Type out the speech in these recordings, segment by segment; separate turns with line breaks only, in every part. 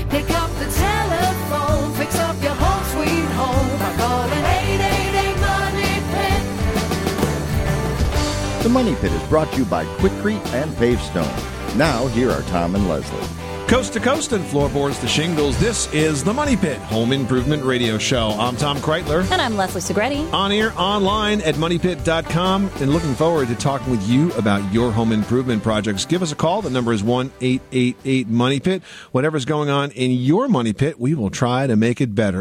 Pick up the telephone, fix up your home sweet home by calling 888-MONEY-PIT.
The Money Pit is brought to you by Quikrete and Pavestone. Now, here are Tom and Leslie.
Coast to coast and floorboards to shingles, this is the Money Pit Home Improvement Radio Show. I'm Tom Kreitler.
And I'm Leslie Segretti.
On air, online at moneypit.com. And looking forward to talking with you about your home improvement projects. Give us a call. The number is 1-888-MONEY-PIT. Whatever's going on in your Money Pit, we will try to make it better.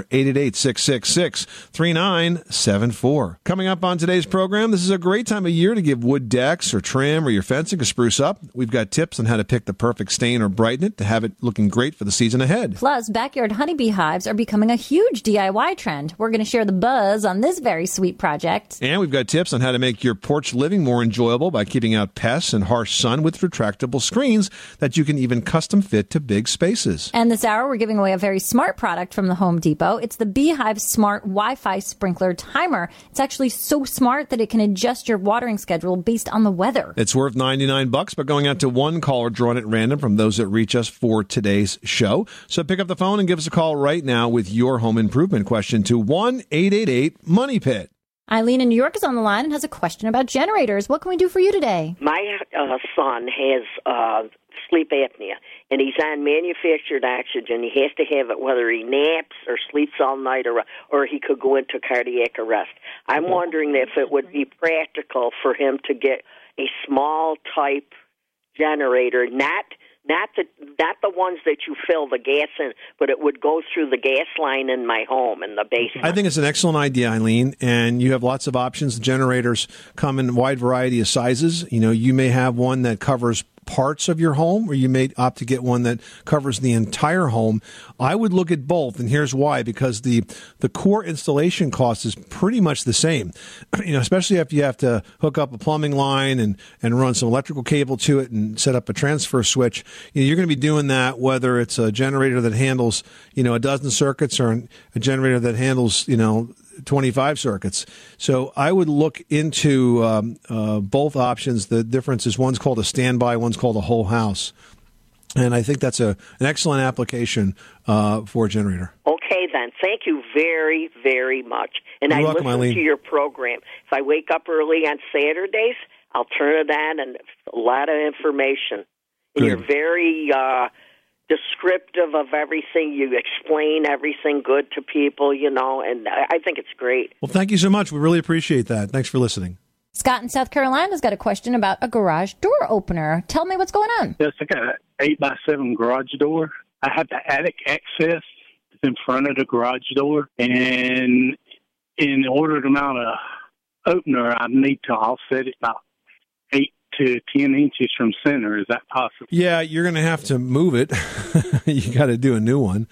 888-666-3974. Coming up on today's program, this is a great time of year to give wood decks or trim or your fencing a spruce up. We've got tips on how to pick the perfect stain or brighten it to have it looking great for the season ahead.
Plus, backyard honeybee hives are becoming a huge DIY trend. We're going to share the buzz on this very sweet project.
And we've got tips on how to make your porch living more enjoyable by keeping out pests and harsh sun with retractable screens that you can even custom fit to big spaces.
And this hour, we're giving away a very smart product from the Home Depot. It's the Beehive Smart Wi-Fi Sprinkler Timer. It's actually so smart that it can adjust your watering schedule based on the weather.
It's worth $99, but going out to one caller drawn at random from those that reach us for today's show. So pick up the phone and give us a call right now with your home improvement question to 1-888-MONEY-PIT.
Eileen in New York is on the line and has a question about generators. What can we do for you today?
My son has sleep apnea, and he's on manufactured oxygen. He has to have it whether he naps or sleeps all night or he could go into cardiac arrest. I'm wondering if it would be practical for him to get a small type generator, not the ones that you fill the gas in, but it would go through the gas line in my home in the basement.
I think it's an excellent idea, Eileen, and you have lots of options. The generators come in a wide variety of sizes. You know, you may have one that covers parts of your home, or you may opt to get one that covers the entire home. I would look at both, and here's why: because the core installation cost is pretty much the same. You know, especially if you have to hook up a plumbing line and run some electrical cable to it and set up a transfer switch. You know, you're going to be doing that whether it's a generator that handles, you know, a dozen circuits or a generator that handles, you know, 25 circuits. So I would look into both options. The difference is one's called a standby, one's called a whole house. And I think that's an excellent application for a generator. Okay,
then. Thank you very, very much. And
You're welcome,
listen
Eileen.
to your program. If I wake up early on Saturdays, I'll turn it on, and a lot of information. And
Good.
you're very descriptive of everything. You explain everything good to people, you know, and I think it's great.
Well, thank you so much. We really appreciate that. Thanks for listening.
Scott in South Carolina's got a question about a garage door opener. Tell me what's going on.
Yes, I got an 8x7 garage door. I have the attic access in front of the garage door, and in order to mount a opener, I need to offset it about 8 to 10 inches from center. Is that possible?
Yeah, you're going to have to move it. You got to do a new one.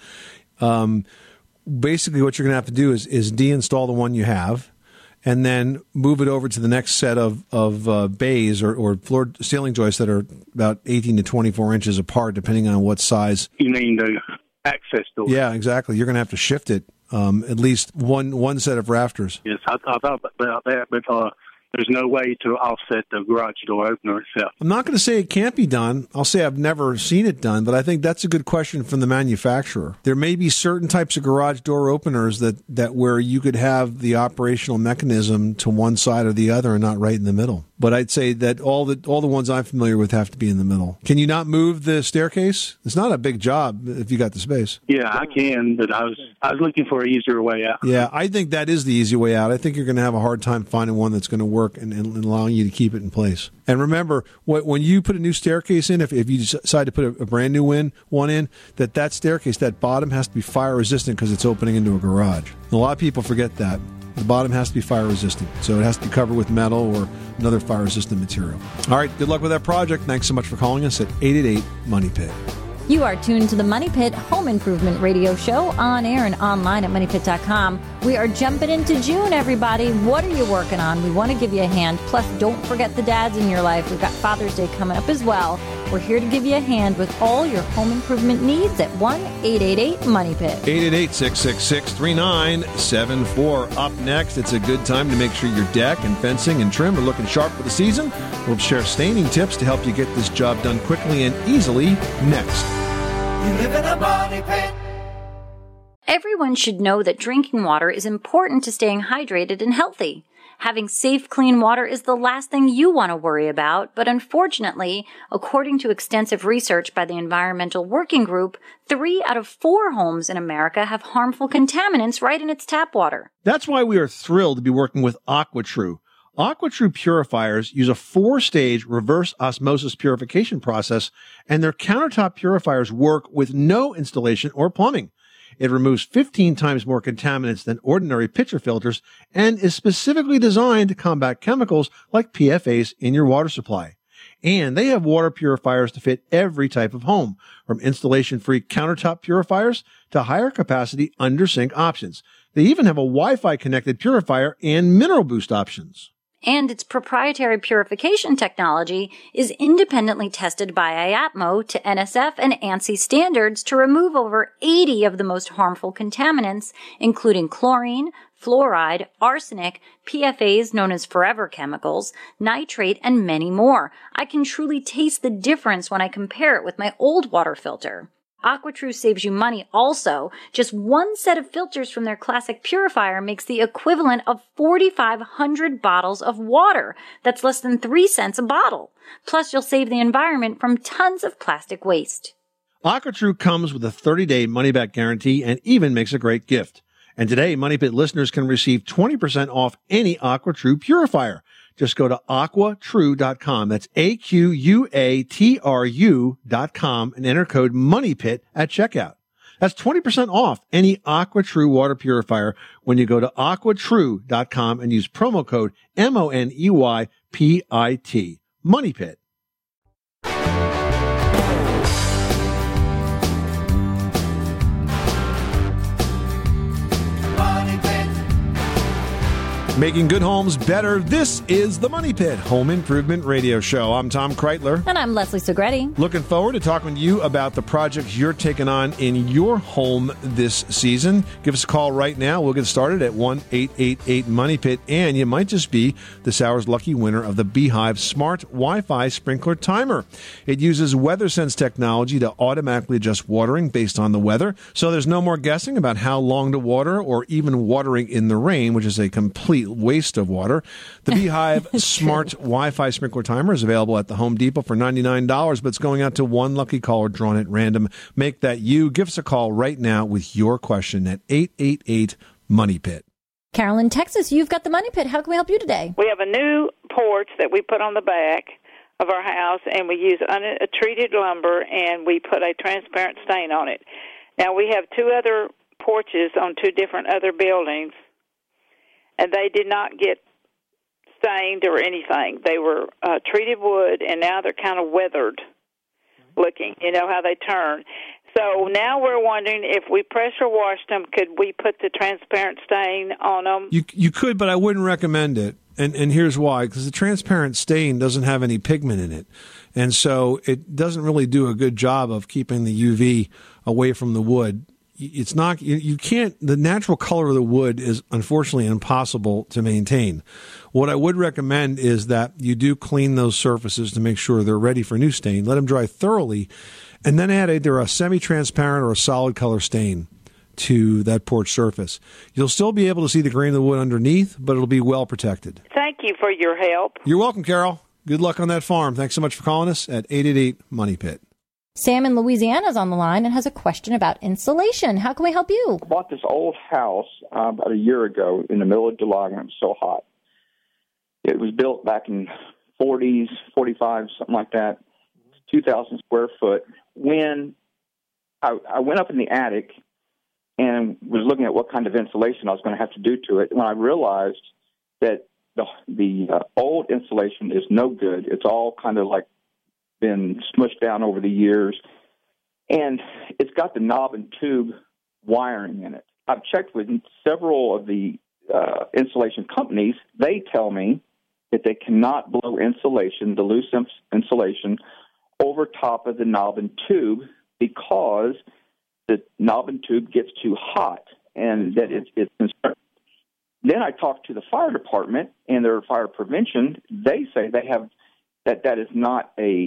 Basically, what you're going to have to do is deinstall the one you have, and then move it over to the next set of bays or floor ceiling joists that are about 18 to 24 inches apart, depending on what size.
You mean the access door?
Yeah, exactly. You're going to have to shift it at least one set of rafters.
Yes, I thought about that, but there's no way to offset the garage door opener itself.
I'm not going to say it can't be done. I'll say I've never seen it done, but I think that's a good question from the manufacturer. There may be certain types of garage door openers that where you could have the operational mechanism to one side or the other and not right in the middle. But I'd say that all the ones I'm familiar with have to be in the middle. Can you not move the staircase? It's not a big job if you got the space.
Yeah, I can, but I was looking for an easier way out.
Yeah, I think that is the easy way out. I think you're going to have a hard time finding one that's going to work and allowing you to keep it in place. And remember, when you put a new staircase in, if you decide to put a brand new one in, that staircase, that bottom has to be fire resistant because it's opening into a garage. And a lot of people forget that. The bottom has to be fire resistant, so it has to be covered with metal or another fire resistant material. All right, good luck with that project. Thanks so much for calling us at 888-MONEY-PIT.
You are tuned to the Money Pit Home Improvement Radio Show on air and online at MoneyPit.com. We are jumping into June, everybody. What are you working on? We want to give you a hand. Plus, don't forget the dads in your life. We've got Father's Day coming up as well. We're here to give you a hand with all your home improvement needs at 1-888-MONEY-PIT.
888-666-3974. Up next, it's a good time to make sure your deck and fencing and trim are looking sharp for the season. We'll share staining tips to help you get this job done quickly and easily next.
You live in a money pit.
Everyone should know that drinking water is important to staying hydrated and healthy. Having safe, clean water is the last thing you want to worry about, but unfortunately, according to extensive research by the Environmental Working Group, 3 out of 4 homes in America have harmful contaminants right in its tap water.
That's why we are thrilled to be working with AquaTrue. AquaTrue purifiers use a 4-stage reverse osmosis purification process, and their countertop purifiers work with no installation or plumbing. It removes 15 times more contaminants than ordinary pitcher filters and is specifically designed to combat chemicals like PFAS in your water supply. And they have water purifiers to fit every type of home, from installation-free countertop purifiers to higher capacity under-sink options. They even have a Wi-Fi connected purifier and mineral boost options.
And its proprietary purification technology is independently tested by IAPMO to NSF and ANSI standards to remove over 80 of the most harmful contaminants, including chlorine, fluoride, arsenic, PFAS known as forever chemicals, nitrate, and many more. I can truly taste the difference when I compare it with my old water filter. AquaTrue saves you money also. Just one set of filters from their classic purifier makes the equivalent of 4,500 bottles of water. That's less than 3 cents a bottle. Plus, you'll save the environment from tons of plastic waste.
AquaTrue comes with a 30-day money-back guarantee and even makes a great gift. And today, Money Pit listeners can receive 20% off any AquaTrue purifier. Just go to aquatrue.com. That's AQUATRU.com and enter code MONEYPIT at checkout. That's 20% off any AquaTrue water purifier when you go to aquatrue.com and use promo code MONEYPIT. Money Pit. Making good homes better. This is the Money Pit Home Improvement Radio Show. I'm Tom Kreitler.
And I'm Leslie Segretti.
Looking forward to talking to you about the projects you're taking on in your home this season. Give us a call right now. We'll get started at 1-888-MONEY-PIT. And you might just be this hour's lucky winner of the Beehive Smart Wi-Fi Sprinkler Timer. It uses WeatherSense technology to automatically adjust watering based on the weather. So there's no more guessing about how long to water or even watering in the rain, which is a complete waste of water. The Beehive Smart Wi-Fi Sprinkler Timer is available at the Home Depot for $99, but it's going out to one lucky caller drawn at random. Make that you. Give us a call right now with your question at 888-MONEY-PIT.
Carolyn, Texas, you've got the Money Pit. How can we help you today?
We have a new porch that we put on the back of our house, and we use treated lumber, and we put a transparent stain on it. Now, we have 2 other porches on 2 different other buildings, and they did not get stained or anything. They were treated wood, and now they're kind of weathered looking. You know how they turn. So now we're wondering if we pressure washed them, could we put the transparent stain on them?
You could, but I wouldn't recommend it. And here's why. Because the transparent stain doesn't have any pigment in it. And so it doesn't really do a good job of keeping the UV away from the wood. It's not, you can't, the natural color of the wood is unfortunately impossible to maintain. What I would recommend is that you do clean those surfaces to make sure they're ready for new stain. Let them dry thoroughly, and then add either a semi-transparent or a solid color stain to that porch surface. You'll still be able to see the grain of the wood underneath, but it'll be well protected.
Thank you for your help.
You're welcome, Carol. Good luck on that farm. Thanks so much for calling us at 888-MONEY-PIT.
Sam in Louisiana is on the line and has a question about insulation. How can we help you?
I bought this old house about a year ago in the middle of July when it was so hot. It was built back in 40s, 45, something like that, 2,000 square foot. When I went up in the attic and was looking at what kind of insulation I was going to have to do to it, when I realized that the old insulation is no good. It's all kind of like been smushed down over the years, and it's got the knob and tube wiring in it. I've checked with several of the insulation companies. They tell me that they cannot blow insulation, the loose insulation, over top of the knob and tube because the knob and tube gets too hot, and that it's concerned. Then I talked to the fire department and their fire prevention. They say they have that is not a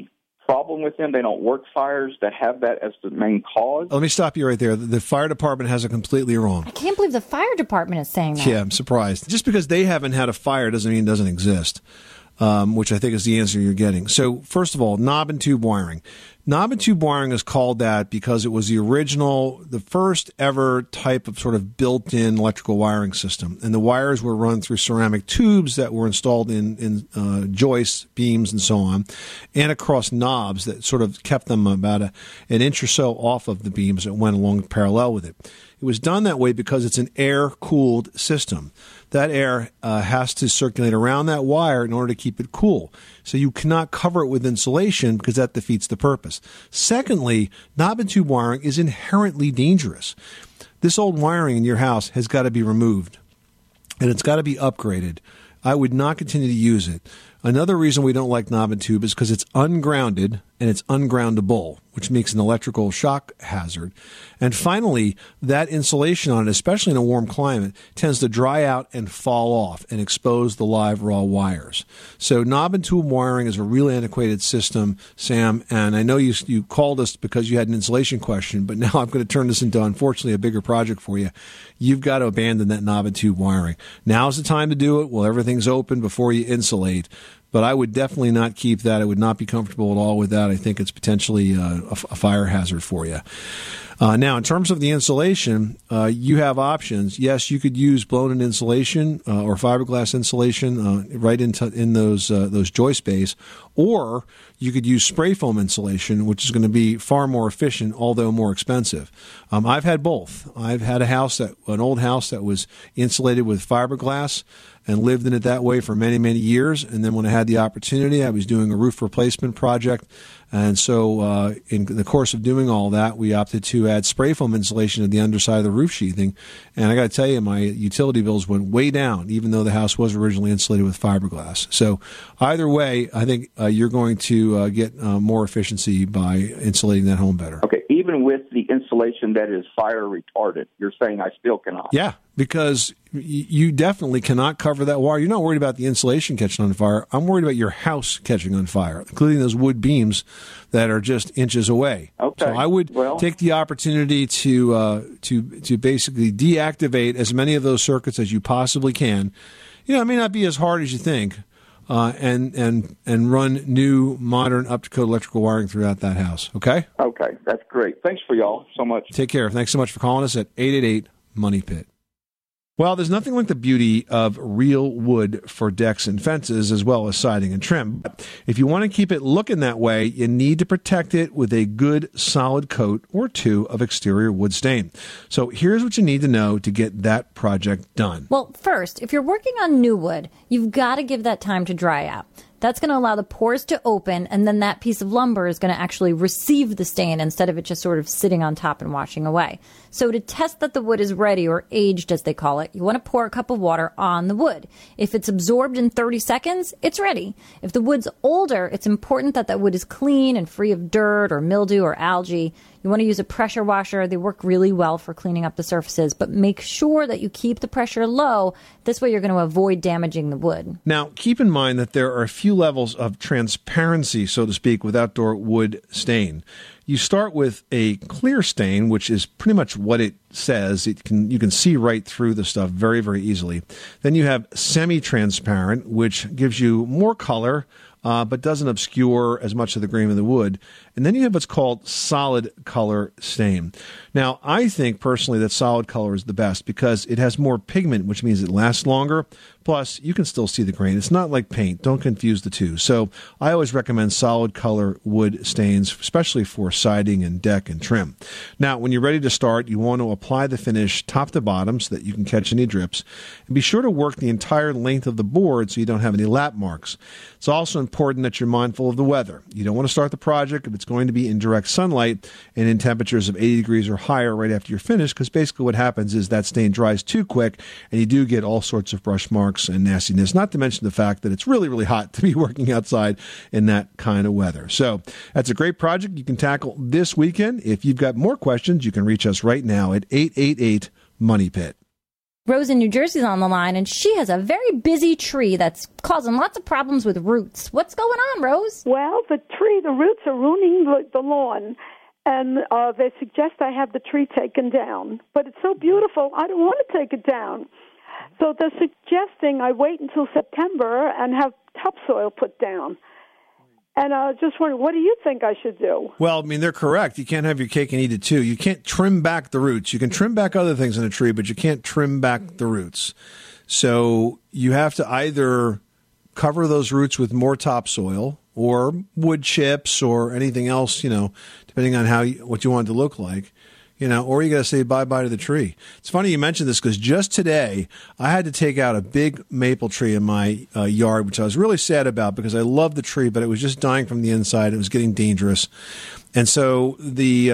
problem with them. They don't work fires that have that as the main cause.
Let me stop you right there. The fire department has it completely wrong.
I can't believe the fire department is saying that.
Yeah, I'm surprised. Just because they haven't had a fire doesn't mean it doesn't exist, which I think is the answer you're getting. So, first of all, knob and tube wiring. Knob and tube wiring is called that because it was the first ever type of sort of built-in electrical wiring system. And the wires were run through ceramic tubes that were installed in joists, beams, and so on, and across knobs that sort of kept them about an inch or so off of the beams that went along parallel with it. It was done that way because it's an air-cooled system. That air has to circulate around that wire in order to keep it cool. So you cannot cover it with insulation because that defeats the purpose. Secondly, knob and tube wiring is inherently dangerous. This old wiring in your house has got to be removed, and it's got to be upgraded. I would not continue to use it. Another reason we don't like knob and tube is because it's ungrounded and it's ungroundable, which makes an electrical shock hazard. And finally, that insulation on it, especially in a warm climate, tends to dry out and fall off and expose the live raw wires. So knob and tube wiring is a really antiquated system, Sam, and I know you called us because you had an insulation question, but now I'm going to turn this into, unfortunately, a bigger project for you. You've got to abandon that knob and tube wiring. Now's the time to do it while everything's open before you insulate. But I would definitely not keep that. I would not be comfortable at all with that. I think it's potentially a fire hazard for you. Now, in terms of the insulation, you have options. Yes, you could use blown-in insulation or fiberglass insulation right in those joist bays, or you could use spray foam insulation, which is going to be far more efficient, although more expensive. I've had both. I've had an old house that was insulated with fiberglass and lived in it that way for many, many years. And then when I had the opportunity, I was doing a roof replacement project. And so in the course of doing all that, we opted to add spray foam insulation to the underside of the roof sheathing. And I got to tell you, my utility bills went way down, even though the house was originally insulated with fiberglass. So either way, I think you're going to get more efficiency by insulating that home better.
Okay, even with the insulation that is fire retardant, you're saying I still cannot?
Yeah, because you definitely cannot cover that wire. You're not worried about the insulation catching on fire. I'm worried about your house catching on fire, including those wood beams that are just inches away.
Okay.
So I would take the opportunity to basically deactivate as many of those circuits as you possibly can. You know, it may not be as hard as you think, and run new, modern, up-to-code electrical wiring throughout that house. Okay?
Okay, that's great. Thanks for y'all so much.
Take care. Thanks so much for calling us at 888-MONEY-PIT. Well, there's nothing like the beauty of real wood for decks and fences, as well as siding and trim. But if you want to keep it looking that way, you need to protect it with a good solid coat or two of exterior wood stain. So here's what you need to know to get that project done.
Well, first, if you're working on new wood, you've got to give that time to dry out. That's going to allow the pores to open, and then that piece of lumber is going to actually receive the stain instead of it just sort of sitting on top and washing away. So to test that the wood is ready, or aged as they call it, you want to pour a cup of water on the wood. If it's absorbed in 30 seconds, it's ready. If the wood's older, it's important that that wood is clean and free of dirt or mildew or algae. You want to use a pressure washer. They work really well for cleaning up the surfaces, but make sure that you keep the pressure low. This way you're going to avoid damaging the wood.
Now, keep in mind that there are a few levels of transparency, so to speak, with outdoor wood stain. You start with a clear stain, which is pretty much what it says. You can see right through the stuff very, very easily. Then you have semi-transparent, which gives you more color, but doesn't obscure as much of the grain of the wood. And then you have what's called solid color stain. Now, I think personally that solid color is the best because it has more pigment, which means it lasts longer. Plus, you can still see the grain. It's not like paint. Don't confuse the two. So I always recommend solid color wood stains, especially for siding and deck and trim. Now, when you're ready to start, you want to apply the finish top to bottom so that you can catch any drips. And be sure to work the entire length of the board so you don't have any lap marks. It's also important that you're mindful of the weather. You don't want to start the project if it's going to be in direct sunlight and in temperatures of 80 degrees or higher right after you're finished, because basically what happens is that stain dries too quick and you do get all sorts of brush marks and nastiness, not to mention the fact that it's really, really hot to be working outside in that kind of weather. So that's a great project you can tackle this weekend. If you've got more questions, you can reach us right now at 888-MONEY-PIT.
Rose in New Jersey's on the line, and she has a very busy tree that's causing lots of problems with roots. What's going on, Rose?
Well, the roots are ruining the lawn, and they suggest I have the tree taken down. But it's so beautiful, I don't want to take it down. So they're suggesting I wait until September and have topsoil put down. And I just wondering, what do you think I should do?
Well, I mean, they're correct. You can't have your cake and eat it too. You can't trim back the roots. You can trim back other things in a tree, but you can't trim back the roots. So you have to either cover those roots with more topsoil or wood chips or anything else, depending on what you want it to look like. Or you got to say bye-bye to the tree. It's funny you mentioned this because just today I had to take out a big maple tree in my yard, which I was really sad about because I love the tree, but it was just dying from the inside. It was getting dangerous. And so the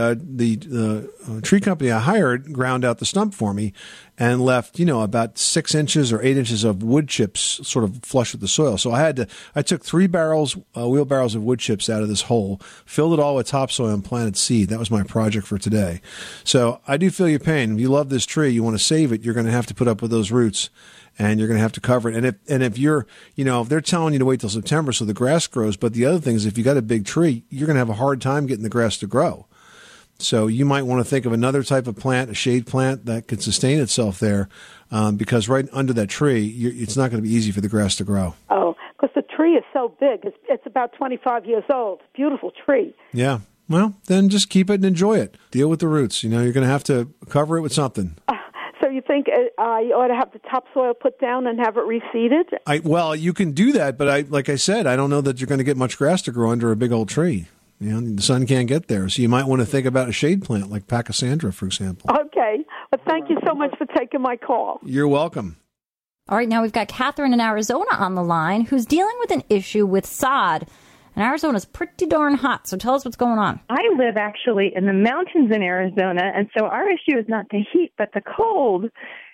tree company I hired ground out the stump for me and left, about 6 inches or 8 inches of wood chips sort of flush with the soil. So I took 3 wheelbarrows of wood chips out of this hole, filled it all with topsoil and planted seed. That was my project for today. So I do feel your pain. If you love this tree, you want to save it, you're going to have to put up with those roots. And you're going to have to cover it. And if you're, if they're telling you to wait till September so the grass grows, but the other thing is if you got a big tree, you're going to have a hard time getting the grass to grow. So you might want to think of another type of plant, a shade plant that could sustain itself there, because right under that tree, it's not going to be easy for the grass to grow.
Oh, because the tree is so big. It's about 25 years old. Beautiful tree.
Yeah. Well, then just keep it and enjoy it. Deal with the roots. You're going to have to cover it with something.
So you think I ought to have the topsoil put down and have it reseeded?
Well, you can do that, but like I said, I don't know that you're going to get much grass to grow under a big old tree. The sun can't get there. So you might want to think about a shade plant like Pachysandra, for example.
Okay. Well, thank you so much for taking my call.
You're welcome.
All right, now we've got Catherine in Arizona on the line who's dealing with an issue with sod. And Arizona's pretty darn hot, so tell us what's going on.
I live actually in the mountains in Arizona, and so our issue is not the heat, but the cold.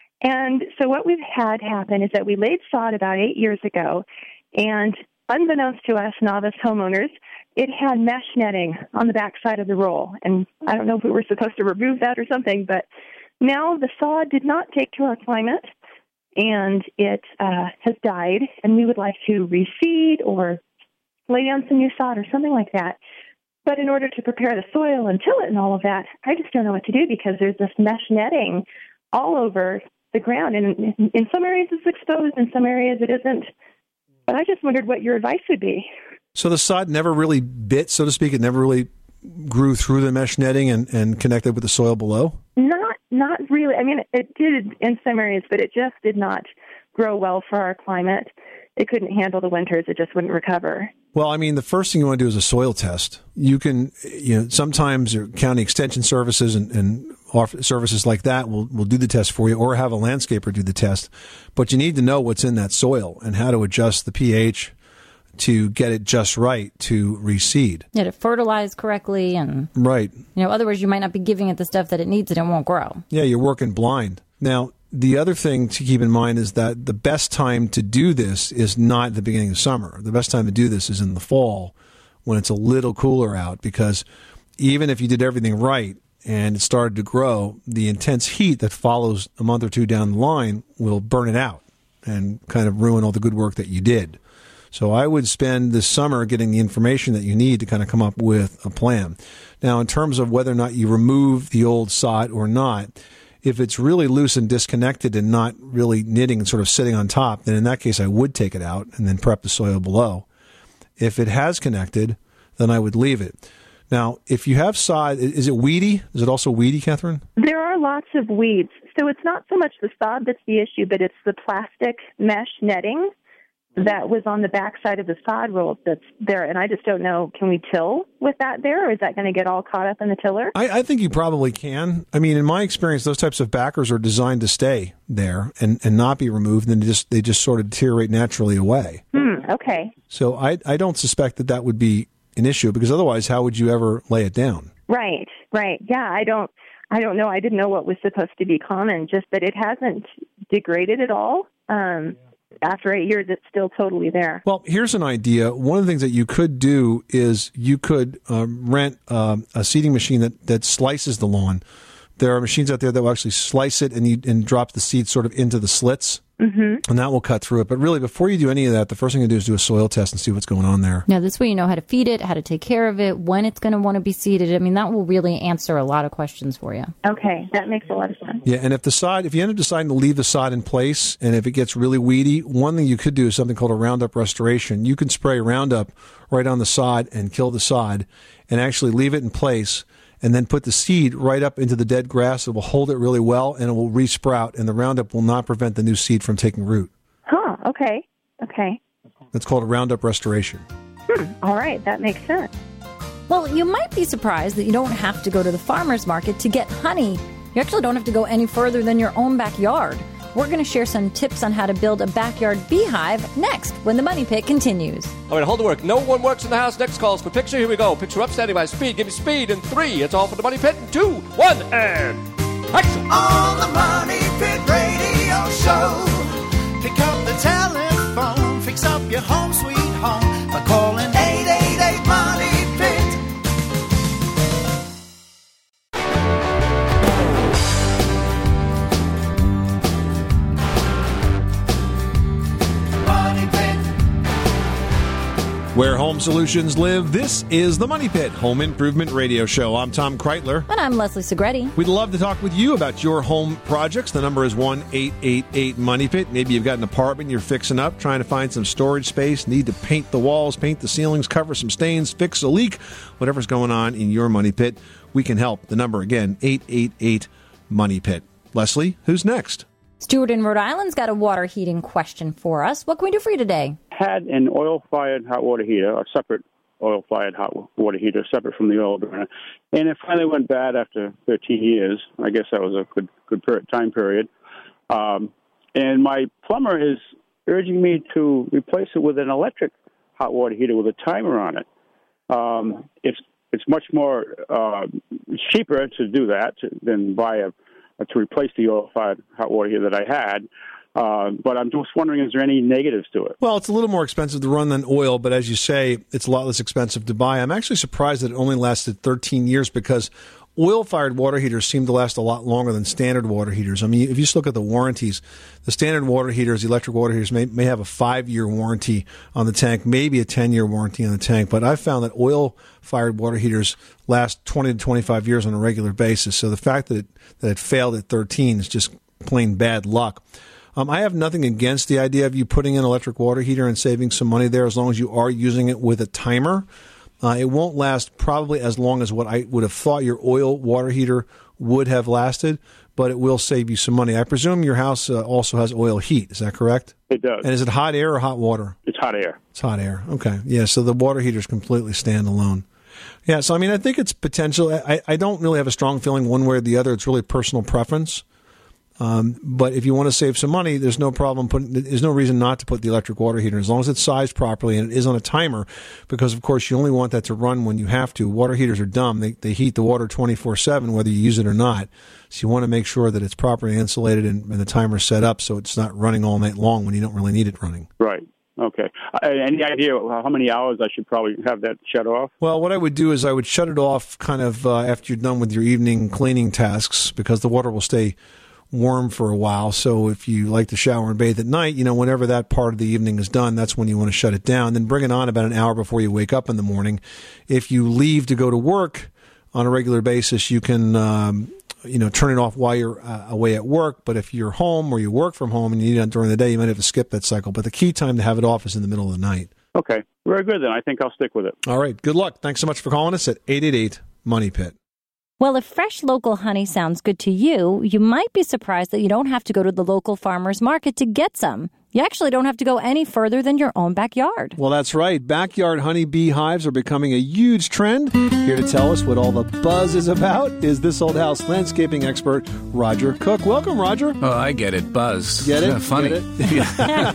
And so what we've had happen is that we laid sod about 8 years ago, and unbeknownst to us novice homeowners, it had mesh netting on the backside of the roll. And I don't know if we were supposed to remove that or something, but now the sod did not take to our climate, and it has died, and we would like to reseed or lay down some new sod or something like that. But in order to prepare the soil and till it and all of that, I just don't know what to do because there's this mesh netting all over the ground. And in some areas it's exposed, in some areas it isn't. But I just wondered what your advice would be.
So the sod never really bit, so to speak? It never really grew through the mesh netting and connected with the soil below?
Not really. I mean, it did in some areas, but it just did not grow well for our climate. It couldn't handle the winters. It just wouldn't recover.
Well, I mean, the first thing you want to do is a soil test. You can, sometimes your county extension services and services like that will do the test for you or have a landscaper do the test. But you need to know what's in that soil and how to adjust the pH to get it just right to reseed.
Yeah, to fertilize correctly. And
right.
Otherwise you might not be giving it the stuff that it needs and it won't grow.
Yeah, you're working blind. Now, the other thing to keep in mind is that the best time to do this is not the beginning of summer. The best time to do this is in the fall when it's a little cooler out, because even if you did everything right and it started to grow, the intense heat that follows a month or two down the line will burn it out and kind of ruin all the good work that you did. So I would spend this summer getting the information that you need to kind of come up with a plan. Now, in terms of whether or not you remove the old sod or not, if it's really loose and disconnected and not really knitting and sort of sitting on top, then in that case I would take it out and then prep the soil below. If it has connected, then I would leave it. Now, if you have sod, is it weedy? Is it also weedy, Catherine?
There are lots of weeds. So it's not so much the sod that's the issue, but it's the plastic mesh netting that was on the backside of the sod roll that's there. And I just don't know, can we till with that there, or is that going to get all caught up in the tiller?
I think you probably can. I mean, in my experience, those types of backers are designed to stay there and not be removed, and they just sort of deteriorate naturally away.
Okay.
So I don't suspect that would be an issue, because otherwise how would you ever lay it down?
Right. Yeah, I don't know. I didn't know what was supposed to be common, just that it hasn't degraded at all. After 8 years, it's still totally there.
Well, here's an idea. One of the things that you could do is you could rent a seeding machine that slices the lawn, there are machines out there that will actually slice it and drop the seed sort of into the slits. And that will cut through it. But really, before you do any of that, the first thing to do is do a soil test and see what's going on there.
Now, this way you know how to feed it, how to take care of it, when it's going to want to be seeded. I mean, that will really answer a lot of questions for you.
Okay, that makes a lot of sense.
Yeah, and if you end up deciding to leave the sod in place, and if it gets really weedy, one thing you could do is something called a Roundup restoration. You can spray Roundup right on the sod and kill the sod, and actually leave it in place, and then put the seed right up into the dead grass. It will hold it really well, and it will re-sprout, and the Roundup will not prevent the new seed from taking root.
Huh, okay.
That's called a Roundup restoration.
All right, that makes sense.
Well, you might be surprised that you don't have to go to the farmer's market to get honey. You actually don't have to go any further than your own backyard. We're going to share some tips on how to build a backyard beehive next when the Money Pit continues.
All right, hold the work. No one works in the house. Next calls for picture. Here we go. Picture up, standing by. Speed. Give me speed. And 3. It's all for the Money Pit. And 2, 1, and action.
On the Money Pit Radio Show. Pick up the telephone. Fix up your home sweet home by calling 888 Money Pit.
Where home solutions live, this is the Money Pit Home Improvement Radio Show. I'm Tom Kreitler.
And I'm Leslie Segretti.
We'd love to talk with you about your home projects. The number is 1-888-MONEY-PIT. Maybe you've got an apartment you're fixing up, trying to find some storage space, need to paint the walls, paint the ceilings, cover some stains, fix a leak. Whatever's going on in your Money Pit, we can help. The number, again, 888-MONEY-PIT. Leslie, who's next?
Stuart in Rhode Island's got a water heating question for us. What can we do for you today?
Had an oil-fired hot water heater, a separate oil-fired hot water heater, separate from the oil burner, and it finally went bad after 13 years. I guess that was a good time period. And my plumber is urging me to replace it with an electric hot water heater with a timer on it. It's much more cheaper to do that than to replace the oil-fired hot water heater that I had. But I'm just wondering, is there any negatives to it?
Well, it's a little more expensive to run than oil, but as you say, it's a lot less expensive to buy. I'm actually surprised that it only lasted 13 years because oil-fired water heaters seem to last a lot longer than standard water heaters. I mean, if you just look at the warranties, the standard water heaters, the electric water heaters may have a 5-year warranty on the tank, maybe a 10-year warranty on the tank. But I've found that oil-fired water heaters last 20 to 25 years on a regular basis. So the fact that it failed at 13 is just plain bad luck. I have nothing against the idea of you putting in an electric water heater and saving some money there as long as you are using it with a timer. It won't last probably as long as what I would have thought your oil water heater would have lasted, but it will save you some money. I presume your house also has oil heat. Is that correct?
It does.
And is it hot air or hot water?
It's hot air.
It's hot air. Okay. Yeah, so the water heaters completely stand alone. Yeah, so I mean, I think it's potential. I don't really have a strong feeling one way or the other. It's really personal preference. But if you want to save some money, there's no problem there's no reason not to put the electric water heater, as long as it's sized properly and it is on a timer, because of course you only want that to run when you have to. Water heaters are dumb. They heat the water 24/7, whether you use it or not. So you want to make sure that it's properly insulated and the timer's set up so it's not running all night long when you don't really need it running.
Right. Okay. Any idea how many hours I should probably have that shut off?
Well, what I would do is I would shut it off kind of after you're done with your evening cleaning tasks, because the water will stay warm for a while. So if you like to shower and bathe at night, whenever that part of the evening is done, that's when you want to shut it down. Then bring it on about an hour before you wake up in the morning. If you leave to go to work on a regular basis, you can, turn it off while you're away at work. But if you're home or you work from home and you need it during the day, you might have to skip that cycle. But the key time to have it off is in the middle of the night.
Okay. Very good then. I think I'll stick with it.
All right. Good luck. Thanks so much for calling us at 888-MONEY-PIT.
Well, if fresh local honey sounds good to you, you might be surprised that you don't have to go to the local farmer's market to get some. You actually don't have to go any further than your own backyard.
Well, that's right. Backyard honey bee hives are becoming a huge trend. Here to tell us what all the buzz is about is This Old House landscaping expert, Roger Cook. Welcome, Roger.
Oh, I get it. Buzz.
Get it?
Funny.
Get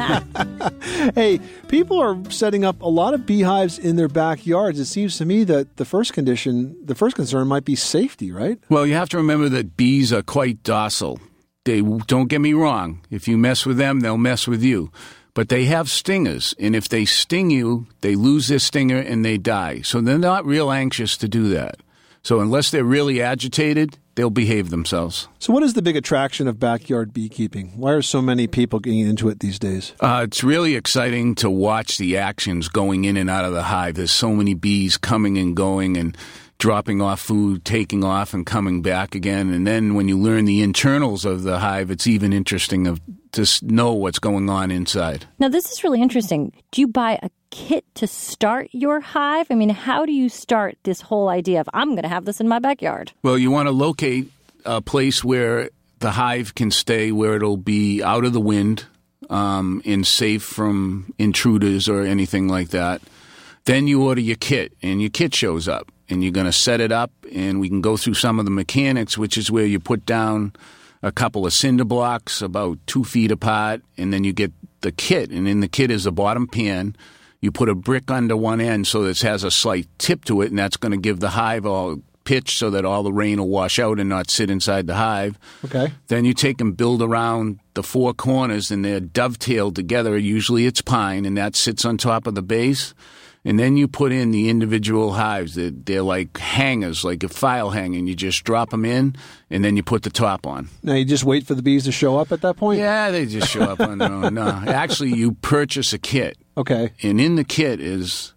it? Hey, people are setting up a lot of beehives in their backyards. It seems to me that the first concern might be safety, right?
Well, you have to remember that bees are quite docile. They don't get me wrong. If you mess with them, they'll mess with you. But they have stingers, and if they sting you, they lose their stinger and they die. So they're not real anxious to do that. So unless they're really agitated, they'll behave themselves.
So what is the big attraction of backyard beekeeping? Why are so many people getting into it these days?
It's really exciting to watch the actions going in and out of the hive. There's so many bees coming and going and dropping off food, taking off and coming back again. And then when you learn the internals of the hive, it's even interesting to know what's going on inside.
Now, this is really interesting. Do you buy a kit to start your hive? I mean, how do you start this whole idea of, I'm going to have this in my backyard?
Well, you want to locate a place where the hive can stay, where it'll be out of the wind and safe from intruders or anything like that. Then you order your kit, and your kit shows up. And you're going to set it up, and we can go through some of the mechanics, which is where you put down a couple of cinder blocks about 2 feet apart, and then you get the kit. And in the kit is a bottom pan. You put a brick under one end so that it has a slight tip to it, and that's going to give the hive all pitch so that all the rain will wash out and not sit inside the hive.
Okay.
Then you take and build around the 4 corners, and they're dovetailed together. Usually it's pine, and that sits on top of the base. And then you put in the individual hives. They're like hangers, like a file hanger. And you just drop them in, and then you put the top on.
Now, you just wait for the bees to show up at that point?
Yeah, they just show up on their own. No, actually, you purchase a kit.
Okay.
And in the kit is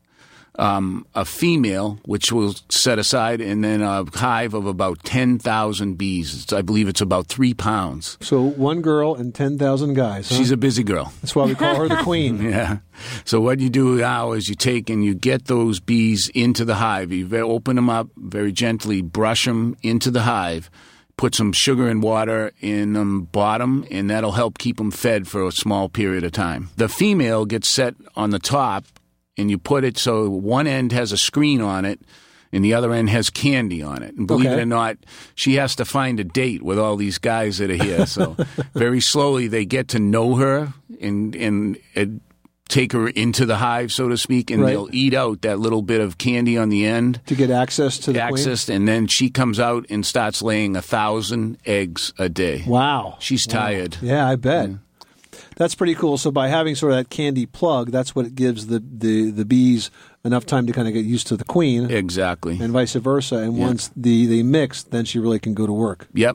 a female, which we'll set aside, and then a hive of about 10,000 bees. I believe it's about 3 pounds.
So 1 girl and 10,000 guys, huh?
She's a busy girl.
That's why we call her the queen.
Yeah. So what you do now is you take and you get those bees into the hive. You open them up very gently, brush them into the hive, put some sugar and water in the bottom, and that'll help keep them fed for a small period of time. The female gets set on the top, and you put it so one end has a screen on it, and the other end has candy on it. And believe it or not, she has to find a date with all these guys that are here. So very slowly they get to know her and take her into the hive, so to speak, and they'll eat out that little bit of candy on the end.
To get access to the
queen? And then she comes out and starts laying 1,000 eggs a day.
Wow.
She's tired.
Yeah, I bet. That's pretty cool. So by having sort of that candy plug, that's what it gives the bees enough time to kind of get used to the queen.
Exactly.
And vice versa. And once they mix, then she really can go to work.
Yep.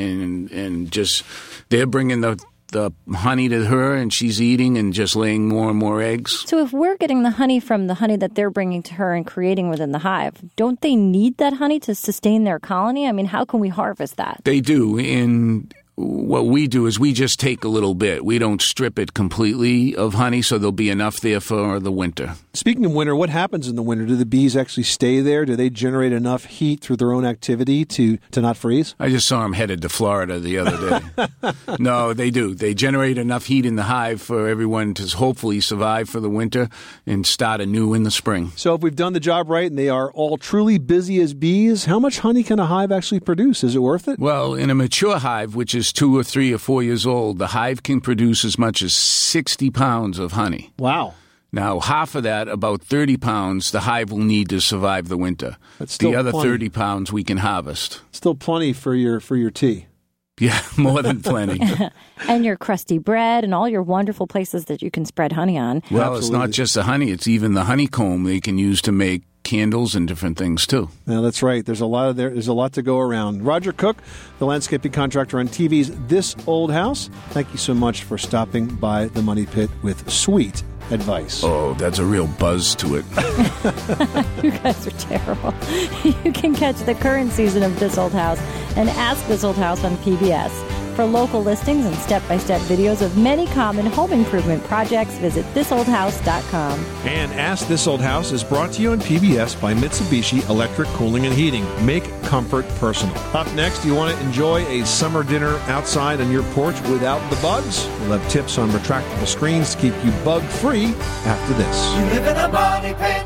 And just they're bringing the honey to her, and she's eating and just laying more and more eggs.
So if we're getting the honey from the honey that they're bringing to her and creating within the hive, don't they need that honey to sustain their colony? I mean, how can we harvest that?
They do. And what we do is we just take a little bit. We don't strip it completely of honey, so there'll be enough there for the winter.
Speaking of winter, what happens in the winter? Do the bees actually stay there? Do they generate enough heat through their own activity to not freeze?
I just saw them headed to Florida the other day. No, they do. They generate enough heat in the hive for everyone to hopefully survive for the winter and start anew in the spring.
So if we've done the job right and they are all truly busy as bees, how much honey can a hive actually produce? Is it worth it?
Well, in a mature hive, which is 2 or 3 or 4 years old, the hive can produce as much as 60 pounds of honey.
Wow.
Now, half of that, about 30 pounds, the hive will need to survive the winter.
That's still
the other
plenty.
30 pounds we can harvest.
Still plenty for your tea.
Yeah, more than plenty.
And your crusty bread and all your wonderful places that you can spread honey on.
Well, It's not just the honey. It's even the honeycomb they can use to make candles and different things, too.
Yeah, that's right. There's a lot to go around. Roger Cook, the landscaping contractor on TV's This Old House. Thank you so much for stopping by the Money Pit with sweet advice.
Oh, that's a real buzz to it.
You guys are terrible. You can catch the current season of This Old House and Ask This Old House on PBS. For local listings and step-by-step videos of many common home improvement projects, visit thisoldhouse.com.
And Ask This Old House is brought to you on PBS by Mitsubishi Electric Cooling and Heating. Make comfort personal. Up next, you want to enjoy a summer dinner outside on your porch without the bugs? We'll have tips on retractable screens to keep you bug-free after this.
You live in a money pit.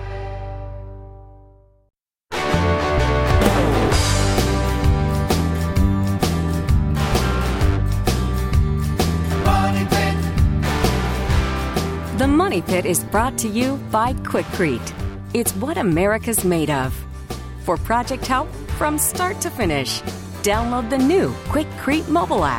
The Money Pit is brought to you by Quikrete. It's what America's made of. For project help from start to finish, download the new Quikrete mobile app.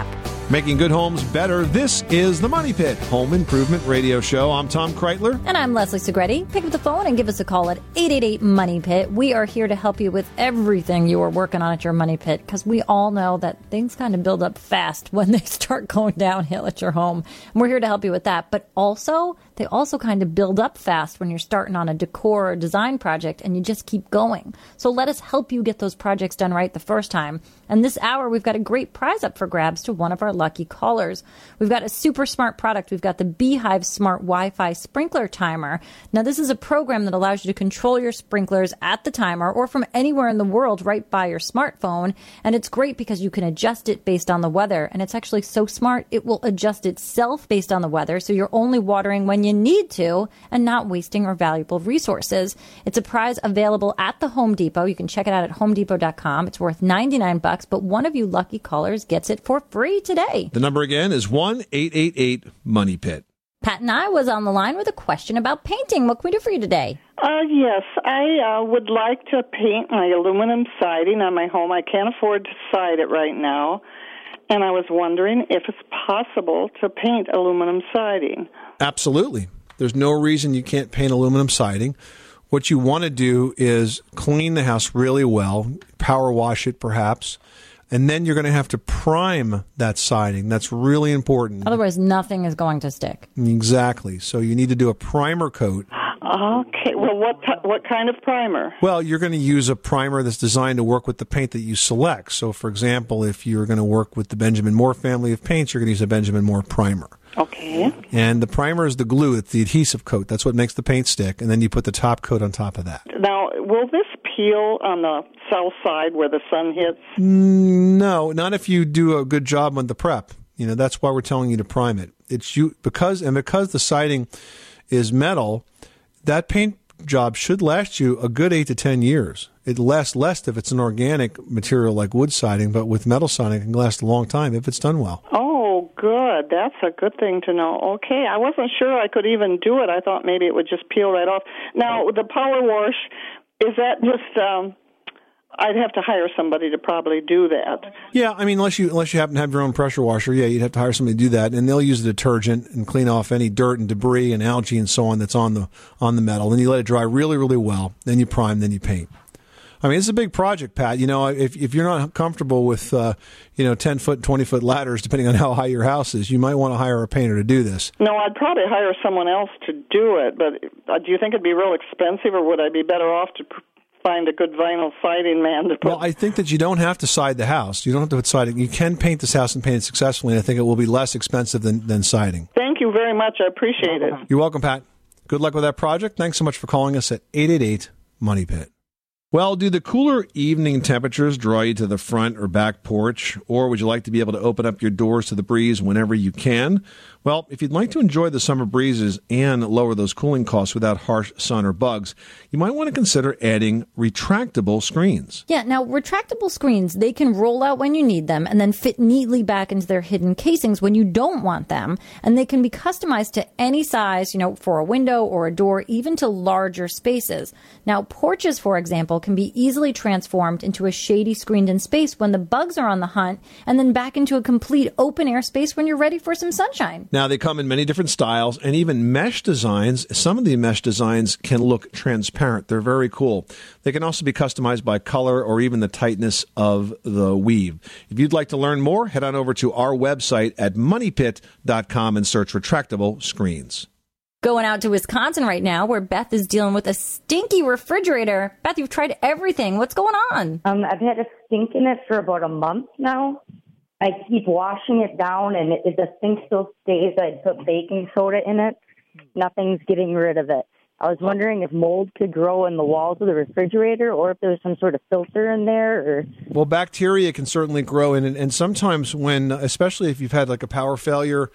Making good homes better. This is the Money Pit Home Improvement Radio Show. I'm Tom Kreitler.
And I'm Leslie Segretti. Pick up the phone and give us a call at 888-MONEY-PIT. We are here to help you with everything you are working on at your Money Pit, because we all know that things kind of build up fast when they start going downhill at your home. And we're here to help you with that. But also, they also kind of build up fast when you're starting on a decor or design project and you just keep going. So let us help you get those projects done right the first time. And this hour, we've got a great prize up for grabs to one of our lucky callers. We've got a super smart product. We've got the Beehive Smart Wi-Fi Sprinkler Timer. Now, this is a program that allows you to control your sprinklers at the timer or from anywhere in the world right by your smartphone. And it's great because you can adjust it based on the weather. And it's actually so smart, it will adjust itself based on the weather. So you're only watering when you need to and not wasting our valuable resources. It's a prize available at the Home Depot. You can check it out at homedepot.com. It's worth $99, but one of you lucky callers gets it for free today.
The number again is 1-888-MONEY-PIT.
Pat and I was on the line with a question about painting. What can we do for you today?
Yes, I would like to paint my aluminum siding on my home. I can't afford to side it right now, and I was wondering if it's possible to paint aluminum siding.
Absolutely. There's no reason you can't paint aluminum siding. What you want to do is clean the house really well, power wash it perhaps, and then you're going to have to prime that siding. That's really important.
Otherwise, nothing is going to stick.
Exactly. So you need to do a primer coat.
Okay. Well, what kind of primer?
Well, you're going to use a primer that's designed to work with the paint that you select. So, for example, if you're going to work with the Benjamin Moore family of paints, you're going to use a Benjamin Moore primer.
Okay.
And the primer is the glue. It's the adhesive coat. That's what makes the paint stick. And then you put the top coat on top of that.
Now, will this peel on the south side where the sun hits?
No, not if you do a good job on the prep. You know, that's why we're telling you to prime it. Because the siding is metal, that paint job should last you a good 8 to 10 years. It lasts less if it's an organic material like wood siding, but with metal siding, it can last a long time if it's done well.
Oh, good. That's a good thing to know. Okay, I wasn't sure I could even do it. I thought maybe it would just peel right off. Now, the power wash, is that just... I'd have to hire somebody to probably do that.
Yeah, I mean, unless you happen to have your own pressure washer, yeah, you'd have to hire somebody to do that, and they'll use a detergent and clean off any dirt and debris and algae and so on that's on the metal. Then you let it dry really, really well. Then you prime. Then you paint. I mean, it's a big project, Pat. You know, if you're not comfortable with 10-foot, 20-foot ladders, depending on how high your house is, you might want to hire a painter to do this.
No, I'd probably hire someone else to do it. But do you think it'd be real expensive, or would I be better off to find a good vinyl siding man to put?
Well, I think that you don't have to side the house. You don't have to put siding. You can paint this house and paint it successfully, and I think it will be less expensive than siding.
Thank you very much. I appreciate it.
You're welcome, Pat. Good luck with that project. Thanks so much for calling us at 888-MONEY-PIT. Well, do the cooler evening temperatures draw you to the front or back porch, or would you like to be able to open up your doors to the breeze whenever you can? Well, if you'd like to enjoy the summer breezes and lower those cooling costs without harsh sun or bugs, you might want to consider adding retractable screens.
Yeah, now retractable screens, they can roll out when you need them and then fit neatly back into their hidden casings when you don't want them. And they can be customized to any size, for a window or a door, even to larger spaces. Now, porches, for example, can be easily transformed into a shady screened-in space when the bugs are on the hunt, and then back into a complete open-air space when you're ready for some sunshine.
Now, they come in many different styles and even mesh designs. Some of the mesh designs can look transparent. They're very cool. They can also be customized by color or even the tightness of the weave. If you'd like to learn more, head on over to our website at moneypit.com and search retractable screens.
Going out to Wisconsin right now, where Beth is dealing with a stinky refrigerator. Beth, you've tried everything. What's going on?
I've had a stink in it for about a month now. I keep washing it down, and the stink still stays. I put baking soda in it. Nothing's getting rid of it. I was wondering if mold could grow in the walls of the refrigerator, or if there's some sort of filter in there.
Well, bacteria can certainly grow in it, and sometimes especially if you've had like a power failure,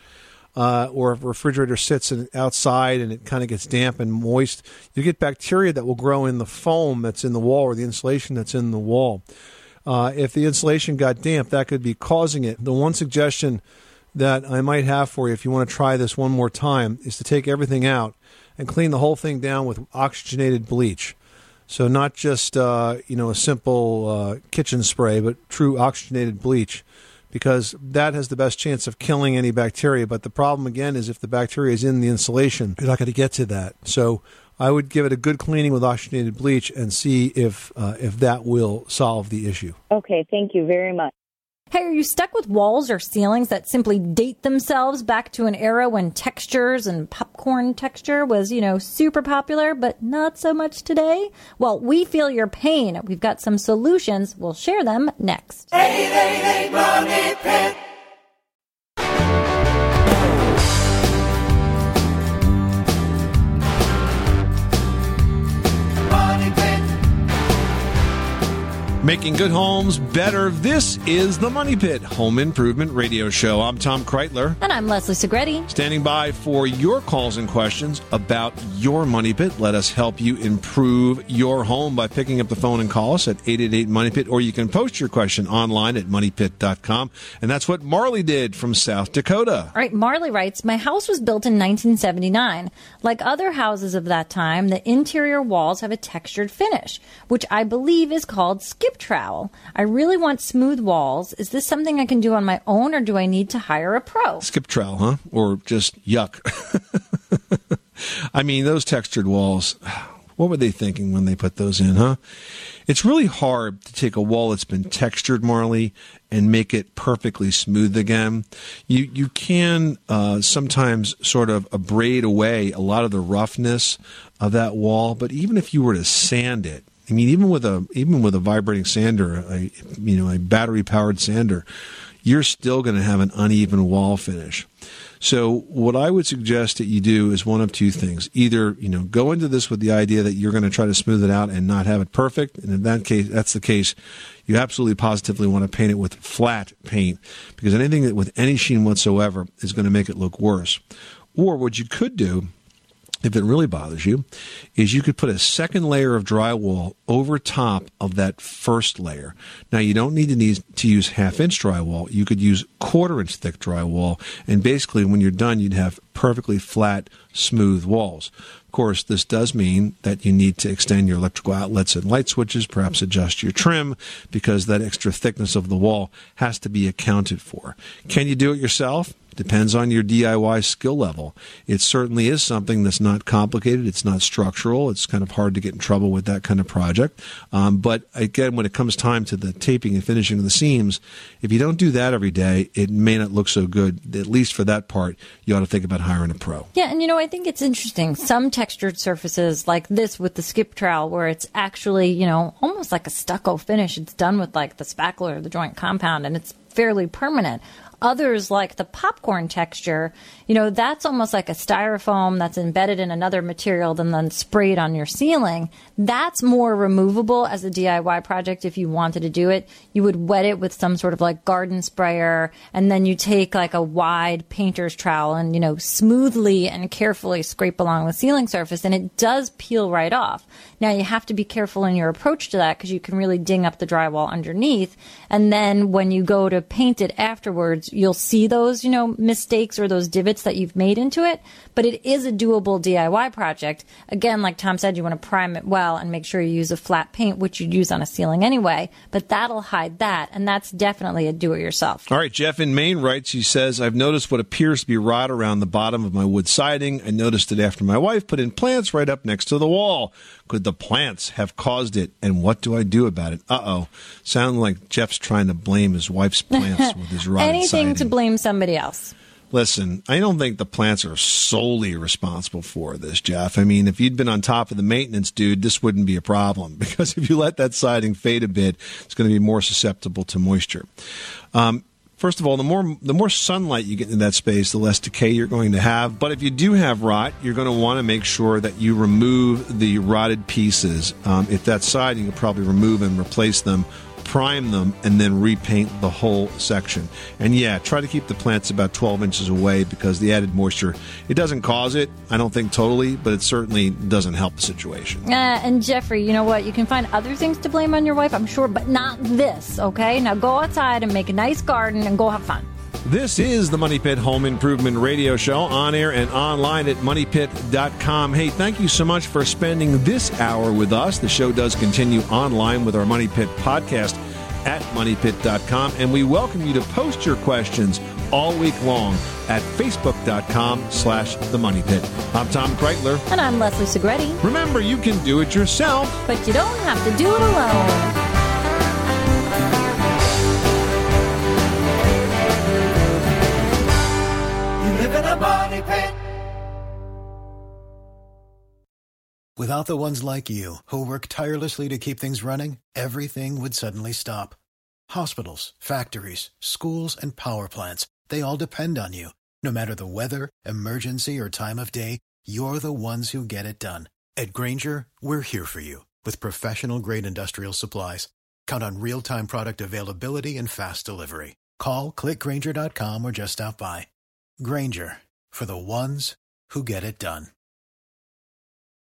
or if a refrigerator sits outside and it kind of gets damp and moist, you get bacteria that will grow in the foam that's in the wall or the insulation that's in the wall. If the insulation got damp, that could be causing it. The one suggestion that I might have for you, if you want to try this one more time, is to take everything out and clean the whole thing down with oxygenated bleach. So not just a simple kitchen spray, but true oxygenated bleach. because that has the best chance of killing any bacteria. But the problem, again, is if the bacteria is in the insulation, you're not going to get to that. So I would give it a good cleaning with oxygenated bleach and see if that will solve the issue.
Okay, thank you very much.
Hey, are you stuck with walls or ceilings that simply date themselves back to an era when textures and popcorn texture was, super popular, but not so much today? Well, we feel your pain. We've got some solutions. We'll share them next.
888 Money Pit.
Making good homes better. This is the Money Pit Home Improvement Radio Show. I'm Tom Kreitler.
And I'm Leslie Segretti.
Standing by for your calls and questions about your Money Pit. Let us help you improve your home by picking up the phone and call us at 888-MONEY-PIT, or you can post your question online at moneypit.com. And that's what Marley did from South Dakota.
All right, Marley writes, my house was built in 1979. Like other houses of that time, the interior walls have a textured finish, which I believe is called skip trowel. I really want smooth walls. Is this something I can do on my own, or do I need to hire a pro?
Skip trowel, huh? Or just yuck. I mean, those textured walls, what were they thinking when they put those in, huh? It's really hard to take a wall that's been textured, Marley, and make it perfectly smooth again. You can sometimes sort of abrade away a lot of the roughness of that wall, but even if you were to sand it, I mean, even with a vibrating sander, a battery powered sander, you're still going to have an uneven wall finish. So what I would suggest that you do is one of two things. Either, go into this with the idea that you're going to try to smooth it out and not have it perfect. And in that case, that's the case. You absolutely positively want to paint it with flat paint, because anything that with any sheen whatsoever is going to make it look worse. Or what you could do, if it really bothers you, is you could put a second layer of drywall over top of that first layer. Now, you don't need to use half-inch drywall. You could use quarter-inch thick drywall, and basically when you're done, you'd have perfectly flat, smooth walls. Of course, this does mean that you need to extend your electrical outlets and light switches, perhaps adjust your trim, because that extra thickness of the wall has to be accounted for. Can you do it yourself? Depends on your DIY skill level. It certainly is something that's not complicated. It's not structural. It's kind of hard to get in trouble with that kind of project. But again, when it comes time to the taping and finishing of the seams, if you don't do that every day, it may not look so good. At least for that part, you ought to think about hiring a pro.
Yeah, and I think it's interesting. Some textured surfaces like this with the skip trowel, where it's actually, almost like a stucco finish. It's done with like the spackle or the joint compound, and it's fairly permanent. Others, like the popcorn texture, that's almost like a styrofoam that's embedded in another material than then sprayed on your ceiling. That's more removable as a DIY project if you wanted to do it. You would wet it with some sort of like garden sprayer, and then you take like a wide painter's trowel and, smoothly and carefully scrape along the ceiling surface, and it does peel right off. Now, you have to be careful in your approach to that, because you can really ding up the drywall underneath. And then when you go to paint it afterwards, you'll see those, mistakes or those divots that you've made into it. But it is a doable DIY project. Again, like Tom said, you want to prime it well and make sure you use a flat paint, which you'd use on a ceiling anyway. But that'll hide that, and that's definitely a do-it-yourself.
All right, Jeff in Maine writes, he says, I've noticed what appears to be rot around the bottom of my wood siding. I noticed it after my wife put in plants right up next to the wall. Could the plants have caused it, and what do I do about it? Uh-oh. Sounds like Jeff's trying to blame his wife's plants with his rotted
Anything
siding.
to blame somebody else.
Listen, I don't think the plants are solely responsible for this, Jeff. I mean, if you'd been on top of the maintenance, dude, this wouldn't be a problem, because if you let that siding fade a bit, it's going to be more susceptible to moisture. First of all, the more sunlight you get in that space, the less decay you're going to have. But if you do have rot, you're going to want to make sure that you remove the rotted pieces. If that's siding, you'll probably remove and replace them, prime them, and then repaint the whole section. And yeah, try to keep the plants about 12 inches away, because the added moisture, it doesn't cause it, I don't think totally, but it certainly doesn't help the situation.
And Jeffrey, you know what? You can find other things to blame on your wife, I'm sure, but not this, okay? Now go outside and make a nice garden and go have fun.
This is the Money Pit Home Improvement Radio Show, on air and online at MoneyPit.com. Hey, thank you so much for spending this hour with us. The show does continue online with our Money Pit podcast at moneypit.com. And we welcome you to post your questions all week long at facebook.com/themoneypit. I'm Tom Kreitler.
And I'm Leslie Segretti.
Remember, you can do it yourself,
but you don't have to do it alone.
You live in a money pit.
Without the ones like you, who work tirelessly to keep things running, everything would suddenly stop. Hospitals, factories, schools, and power plants, they all depend on you. No matter the weather, emergency, or time of day, you're the ones who get it done. At Grainger, we're here for you with professional-grade industrial supplies. Count on real-time product availability and fast delivery. Call, click Grainger.com, or just stop by. Grainger, for the ones who get it done.